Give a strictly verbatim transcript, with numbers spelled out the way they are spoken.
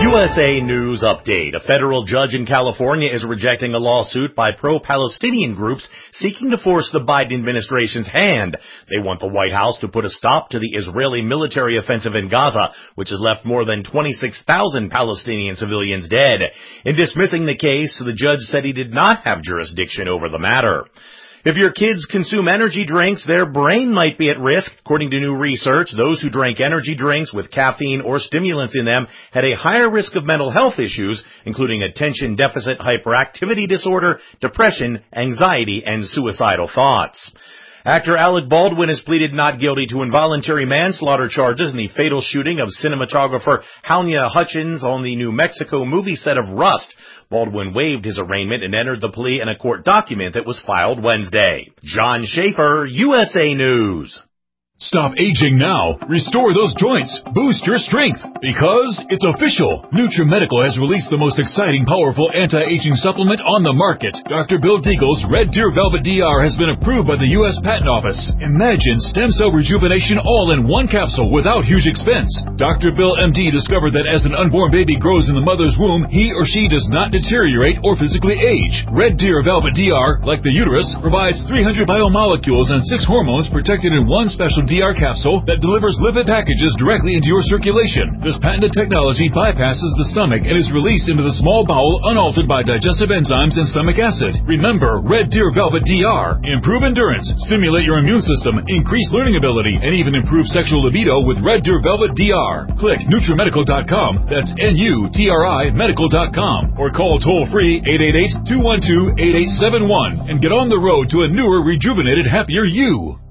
U S A News Update. A federal judge in California is rejecting a lawsuit by pro-Palestinian groups seeking to force the Biden administration's hand. They want the White House to put a stop to the Israeli military offensive in Gaza, which has left more than twenty-six thousand Palestinian civilians dead. In dismissing the case, the judge said he did not have jurisdiction over the matter. If your kids consume energy drinks, their brain might be at risk. According to new research, those who drank energy drinks with caffeine or stimulants in them had a higher risk of mental health issues, including attention deficit hyperactivity disorder, depression, anxiety, and suicidal thoughts. Actor Alec Baldwin has pleaded not guilty to involuntary manslaughter charges in the fatal shooting of cinematographer Halyna Hutchins on the New Mexico movie set of Rust. Baldwin waived his arraignment and entered the plea in a court document that was filed Wednesday. John Schaefer, U S A News. Stop aging now. Restore those joints. Boost your strength. Because it's official. NutriMedical has released the most exciting, powerful anti-aging supplement on the market. Doctor Bill Deagle's Red Deer Velvet D R has been approved by the U S Patent Office. Imagine stem cell rejuvenation all in one capsule without huge expense. Doctor Bill M D discovered that as an unborn baby grows in the mother's womb, he or she does not deteriorate or physically age. Red Deer Velvet D R, like the uterus, provides three hundred biomolecules and six hormones protected in one special D R capsule that delivers lipid packages directly into your circulation. This patented technology bypasses the stomach and is released into the small bowel unaltered by digestive enzymes and stomach acid. Remember, Red Deer Velvet D R. Improve endurance, stimulate your immune system, increase learning ability, and even improve sexual libido with Red Deer Velvet D R. Click NutriMedical dot com, that's N U T R I medical dot com, or call toll-free eight eight eight, two one two, eight eight seven one and get on the road to a newer, rejuvenated, happier you.